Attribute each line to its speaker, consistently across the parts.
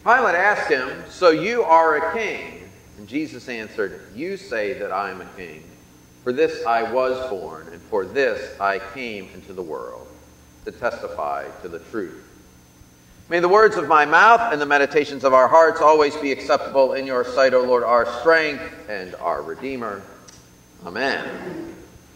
Speaker 1: Pilate asked him, "So you are a king?" And Jesus answered, "You say that I am a king. For this I was born, and for this I came into the world, to testify to the truth. May the words of my mouth and the meditations of our hearts always be acceptable in your sight, O Lord, our strength and our Redeemer. Amen."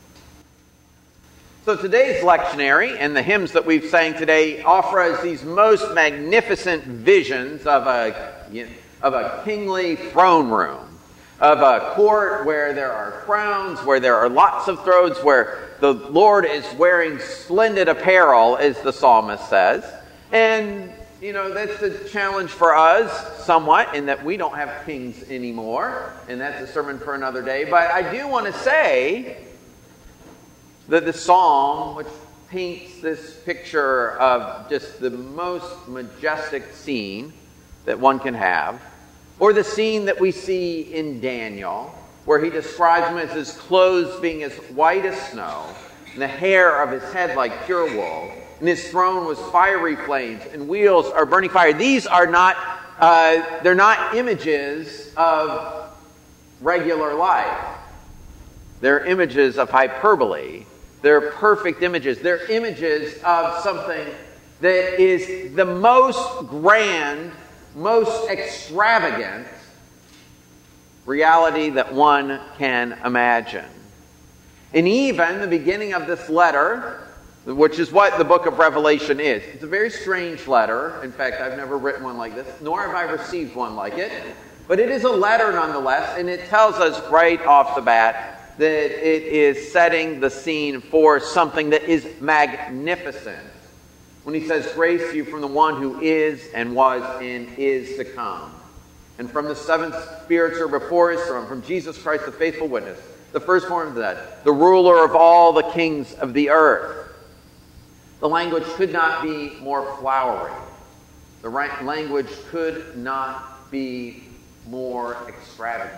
Speaker 1: So today's lectionary and the hymns that we've sang today offer us these most magnificent visions of a kingly throne room, of a court where there are crowns, where there are lots of thrones, where the Lord is wearing splendid apparel, as the psalmist says. And, that's a challenge for us somewhat in that we don't have kings anymore, and that's a sermon for another day. But I do want to say that the psalm, which paints this picture of just the most majestic scene that one can have, or the scene that we see in Daniel, where he describes him as his clothes being as white as snow, and the hair of his head like pure wool, and his throne was fiery flames, and wheels are burning fire. These are not, they're not images of regular life. They're images of hyperbole. They're perfect images. They're images of something that is the most grand, most extravagant reality that one can imagine. And even the beginning of this letter, which is what the book of Revelation is. It's a very strange letter. In fact, I've never written one like this, nor have I received one like it. But it is a letter nonetheless, and it tells us right off the bat that it is setting the scene for something that is magnificent. When he says, "Grace to you from the one who is and was and is to come, and from the seven spirits who are before his throne, from Jesus Christ, the faithful witness, the firstborn of the dead, the ruler of all the kings of the earth." The language could not be more flowery. The language could not be more extravagant.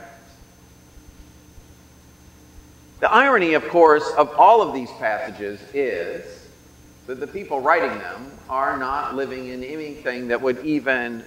Speaker 1: The irony, of course, of all of these passages is that the people writing them are not living in anything that would even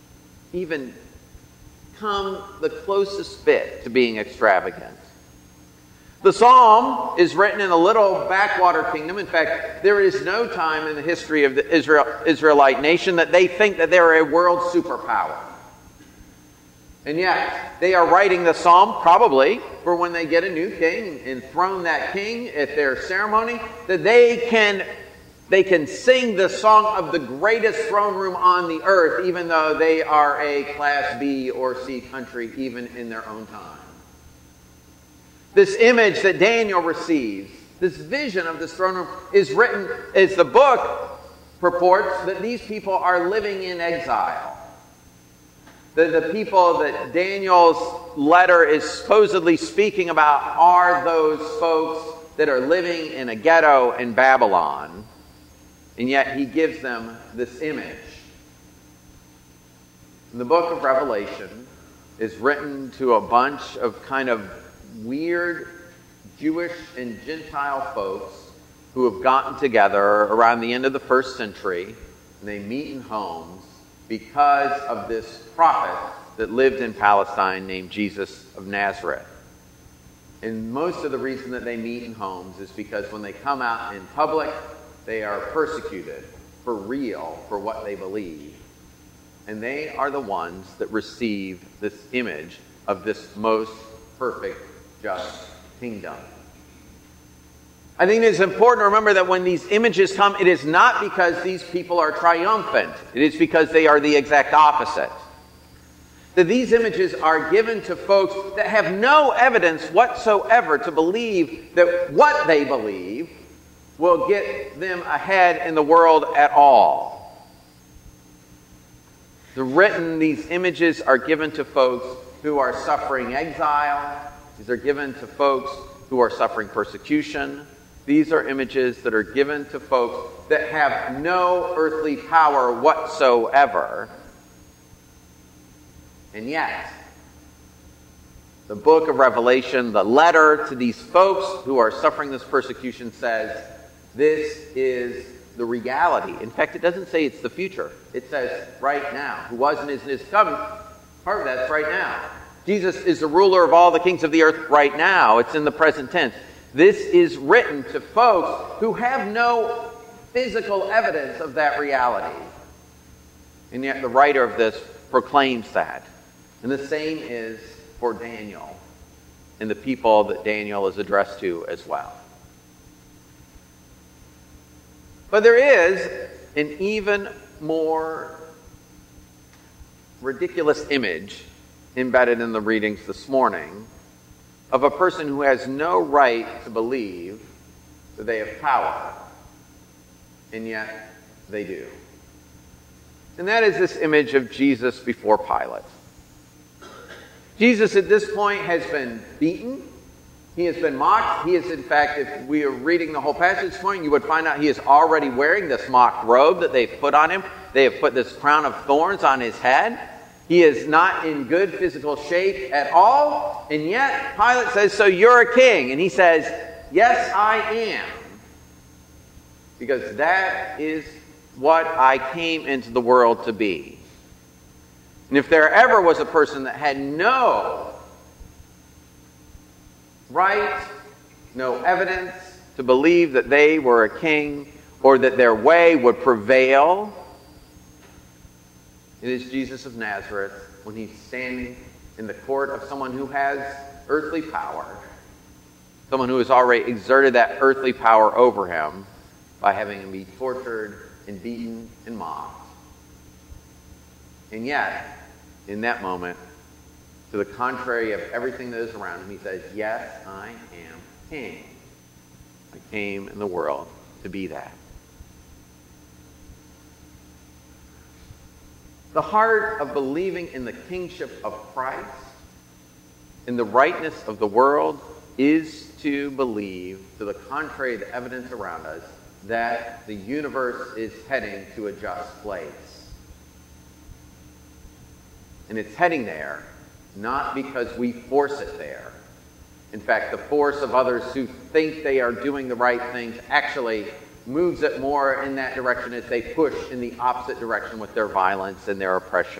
Speaker 1: come the closest bit to being extravagant. The psalm is written in a little backwater kingdom. In fact, there is no time in the history of the Israelite nation that they think that they're a world superpower. And yet, they are writing the psalm probably for when they get a new king and enthrone that king at their ceremony, that they can sing the song of the greatest throne room on the earth, even though they are a Class B or C country, even in their own time. This image that Daniel receives, this vision of this throne room, is written as the book purports that these people are living in exile. The people that Daniel's letter is supposedly speaking about are those folks that are living in a ghetto in Babylon. And yet he gives them this image. And the book of Revelation is written to a bunch of kind of weird Jewish and Gentile folks who have gotten together around the end of the first century, and they meet in homes because of this prophet that lived in Palestine named Jesus of Nazareth. And most of the reason that they meet in homes is because when they come out in public, they are persecuted for real for what they believe. And they are the ones that receive this image of this most perfect, just kingdom. I think it is important to remember that when these images come, it is not because these people are triumphant. It is because they are the exact opposite. That these images are given to folks that have no evidence whatsoever to believe that what they believe will get them ahead in the world at all. These images are given to folks who are suffering exile. These are given to folks who are suffering persecution. These are images that are given to folks that have no earthly power whatsoever. And yet, the book of Revelation, the letter to these folks who are suffering this persecution says, this is the reality. In fact, it doesn't say it's the future. It says right now. Who was and is and is coming. Part of that's right now. Jesus is the ruler of all the kings of the earth right now. It's in the present tense. This is written to folks who have no physical evidence of that reality. And yet the writer of this proclaims that. And the same is for Daniel and the people that Daniel is addressed to as well. But there is an even more ridiculous image embedded in the readings this morning of a person who has no right to believe that they have power, and yet they do. And that is this image of Jesus before Pilate. Jesus at this point has been beaten. He has been mocked. He is, in fact, if we are reading the whole passage this morning, you would find out he is already wearing this mock robe that they've put on him. They have put this crown of thorns on his head. He is not in good physical shape at all. And yet, Pilate says, "So you're a king." And he says, "Yes, I am. Because that is what I came into the world to be." And if there ever was a person that had no right, no evidence to believe that they were a king or that their way would prevail, it is Jesus of Nazareth when he's standing in the court of someone who has earthly power, someone who has already exerted that earthly power over him by having him be tortured and beaten and mocked. And yet, in that moment, to the contrary of everything that is around him, he says, "Yes, I am king. I came in the world to be that." The heart of believing in the kingship of Christ, in the rightness of the world, is to believe, to the contrary of the evidence around us, that the universe is heading to a just place. And it's heading there not because we force it there. In fact, the force of others who think they are doing the right things actually moves it more in that direction as they push in the opposite direction with their violence and their oppression.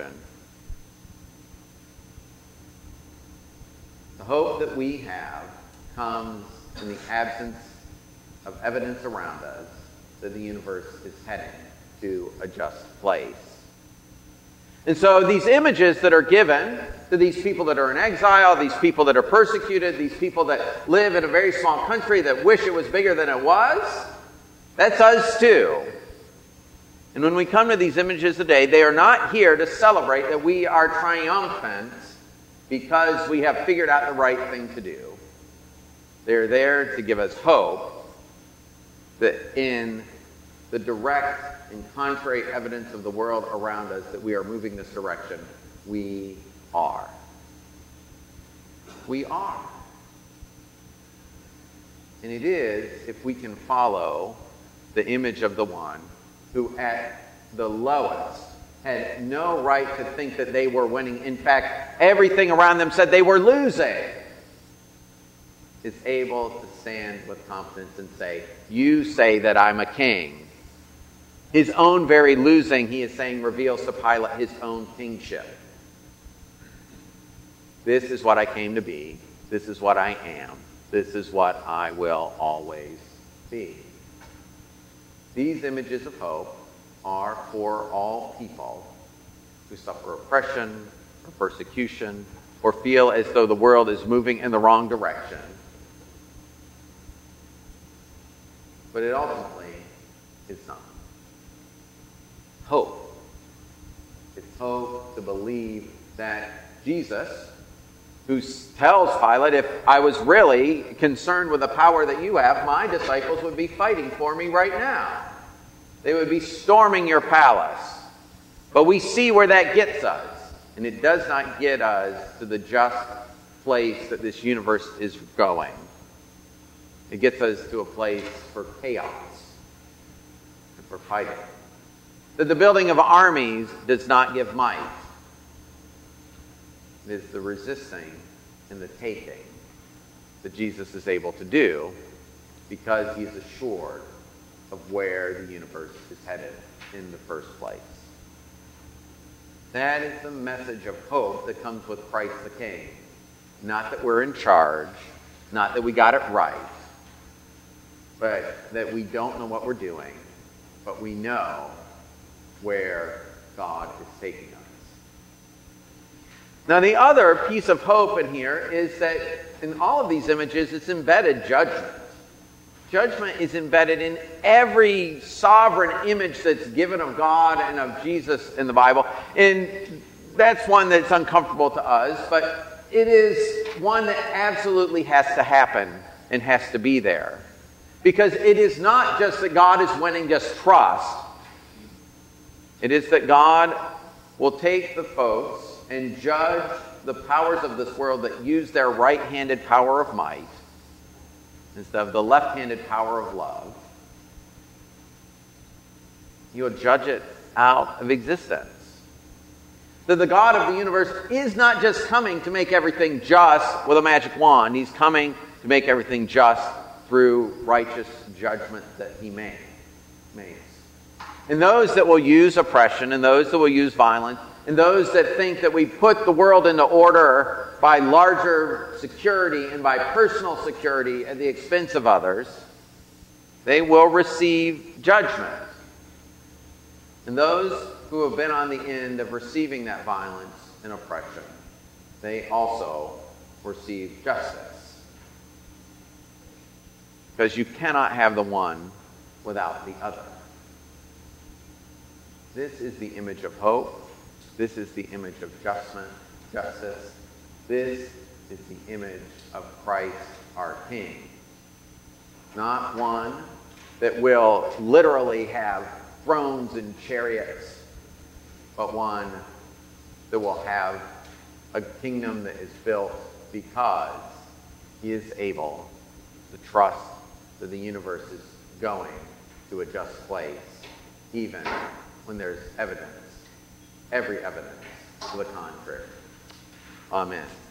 Speaker 1: The hope that we have comes in the absence of evidence around us that the universe is heading to a just place. And so these images that are given to these people that are in exile, these people that are persecuted, these people that live in a very small country that wish it was bigger than it was, that's us too. And when we come to these images today, they are not here to celebrate that we are triumphant because we have figured out the right thing to do. They're there to give us hope that in the direct and contrary evidence of the world around us that we are moving this direction, we are. We are. And it is if we can follow the image of the one who at the lowest had no right to think that they were winning. In fact, everything around them said they were losing. Is able to stand with confidence and say, "You say that I'm a king." His own very losing, he is saying, reveals to Pilate his own kingship. This is what I came to be. This is what I am. This is what I will always be. These images of hope are for all people who suffer oppression or persecution or feel as though the world is moving in the wrong direction. But it ultimately is not. Hope. It's hope to believe that Jesus, who tells Pilate, "If I was really concerned with the power that you have, my disciples would be fighting for me right now. They would be storming your palace." But we see where that gets us. And it does not get us to the just place that this universe is going. It gets us to a place for chaos and for fighting. That the building of armies does not give might. It is the resisting and the taking that Jesus is able to do because he is assured of where the universe is headed in the first place. That is the message of hope that comes with Christ the King. Not that we're in charge, not that we got it right, but that we don't know what we're doing, but we know where God is taking us. Now, the other piece of hope in here is that in all of these images, it's embedded judgment. Judgment is embedded in every sovereign image that's given of God and of Jesus in the Bible. And that's one that's uncomfortable to us, but it is one that absolutely has to happen and has to be there. Because it is not just that God is winning just trust. It is that God will take the folks and judge the powers of this world that use their right-handed power of might instead of the left-handed power of love. He will judge it out of existence. That the God of the universe is not just coming to make everything just with a magic wand. He's coming to make everything just through righteous judgment that he makes. And those that will use oppression, and those that will use violence, and those that think that we put the world into order by larger security and by personal security at the expense of others, they will receive judgment. And those who have been on the end of receiving that violence and oppression, they also receive justice. Because you cannot have the one without the other. This is the image of hope. This is the image of justice. This is the image of Christ our King. Not one that will literally have thrones and chariots, but one that will have a kingdom that is built because he is able to trust that the universe is going to a just place, even when there's evidence, every evidence to the contrary. Amen.